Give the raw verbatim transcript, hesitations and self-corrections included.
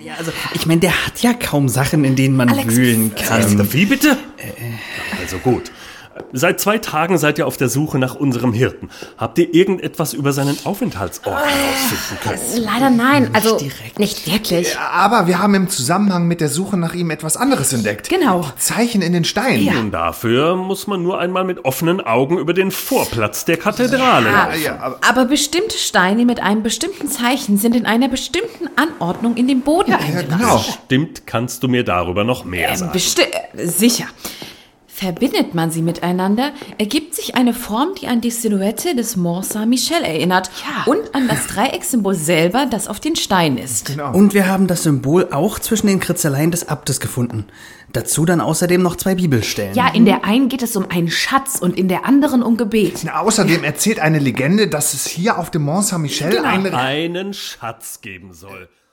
Ja, also, ich meine, der hat ja kaum Sachen, in denen man Alex, wühlen kann. Ähm, wie bitte? Äh, also gut. Seit zwei Tagen seid ihr auf der Suche nach unserem Hirten. Habt ihr irgendetwas über seinen Aufenthaltsort herausfinden können? Leider nein, also direkt. nicht wirklich. Aber wir haben im Zusammenhang mit der Suche nach ihm etwas anderes entdeckt. Genau. Zeichen in den Steinen. Nun, dafür muss man nur einmal mit offenen Augen über den Vorplatz der Kathedrale Ja, laufen. ja, aber- aber bestimmte Steine mit einem bestimmten Zeichen sind in einer bestimmten Anordnung in den Boden Ja, eingelassen. genau. Stimmt, kannst du mir darüber noch mehr Ähm, sagen? besti- äh, sicher. Verbindet man sie miteinander, ergibt sich eine Form, die an die Silhouette des Mont Saint-Michel erinnert und an das Dreieckssymbol selber, das auf den Steinen ist. Genau. Und wir haben das Symbol auch zwischen den Kritzeleien des Abtes gefunden. Dazu dann außerdem noch zwei Bibelstellen. Ja, in der einen geht es um einen Schatz und in der anderen um Gebet. Na, außerdem erzählt eine Legende, dass es hier auf dem Mont Saint-Michel eine... Einen Schatz geben soll.